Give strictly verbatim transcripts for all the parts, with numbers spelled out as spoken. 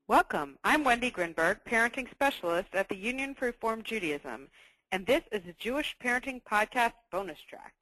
Welcome. I'm Wendy Grinberg, Parenting Specialist at the Union for Reform Judaism, and this is the Jewish Parenting Podcast bonus track.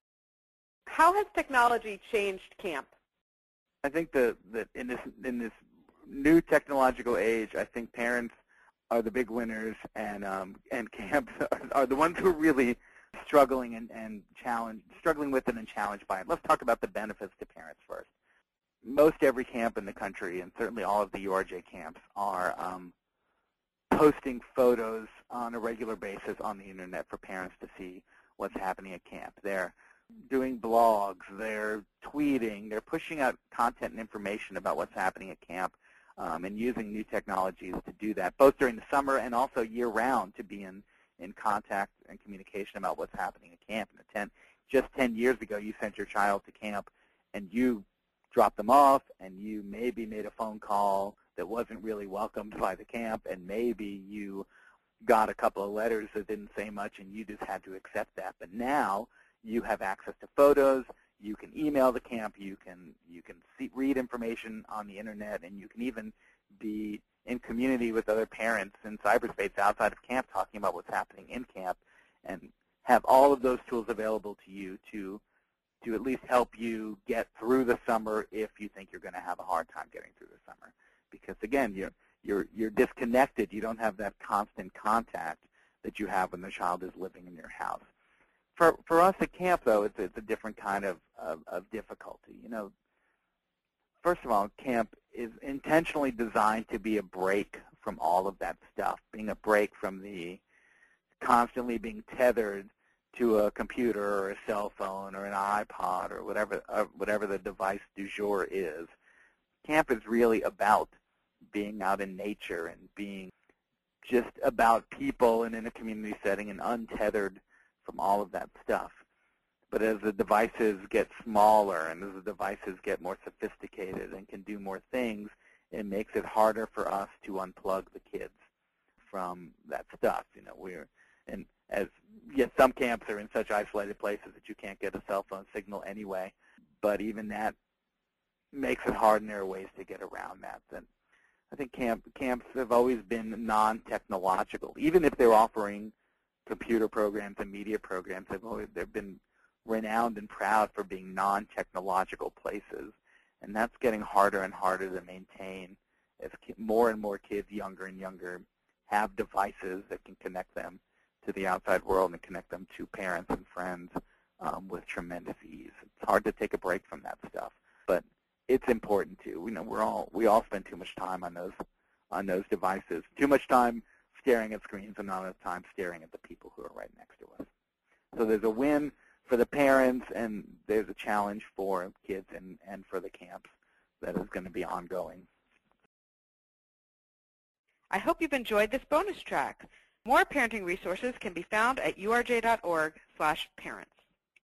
How has technology changed camp? I think that that in this in this new technological age, I think parents are the big winners, and um, and camps are, are the ones who are really struggling and and challenged, struggling with it and challenged by it. Let's talk about the benefits to parents first. Most every camp in the country, and certainly all of the U R J camps, are um, posting photos on a regular basis on the internet for parents to see what's happening at camp. They're doing blogs, they're tweeting, they're pushing out content and information about what's happening at camp, um, and using new technologies to do that, both during the summer and also year-round, to be in, in contact and communication about what's happening at camp. And ten, just ten years ago, you sent your child to camp, and you dropped them off, and you maybe made a phone call that wasn't really welcomed by the camp, and maybe you got a couple of letters that didn't say much, and you just had to accept that. But now you have access to photos, you can email the camp, you can you can see, read information on the internet, and you can even be in community with other parents in cyberspace outside of camp talking about what's happening in camp, and have all of those tools available to you to to at least help you get through the summer if you think you're going to have a hard time getting through the summer. Because again, you're you're you're disconnected. You don't have that constant contact that you have when the child is living in your house. For for us at camp, though, it's it's a different kind of, of of difficulty. You know, first of all, camp is intentionally designed to be a break from all of that stuff, being a break from the constantly being tethered to a computer or a cell phone or an iPod or whatever uh, whatever the device du jour is. Camp is really about being out in nature and being just about people and in a community setting and untethered from all of that stuff. But as the devices get smaller and as the devices get more sophisticated and can do more things, it makes it harder for us to unplug the kids from that stuff. You know, we're and as yes, some camps are in such isolated places that you can't get a cell phone signal anyway. But even that makes it hard, and there are ways to get around that. And I think camp camps have always been non-technological, even if they're offering computer programs and media programs. They've always they've been renowned and proud for being non-technological places, and that's getting harder and harder to maintain as more and more kids, younger and younger, have devices that can connect them to the outside world and connect them to parents and friends um, with tremendous ease. It's hard to take a break from that stuff, but it's important too. We know we're all we all spend too much time on those on those devices. Too much time staring at screens and not enough time staring at the people who are right next to us. So there's a win for the parents, and there's a challenge for kids and, and for the camps that is going to be ongoing. I hope you've enjoyed this bonus track. More parenting resources can be found at U R J dot org slash parents.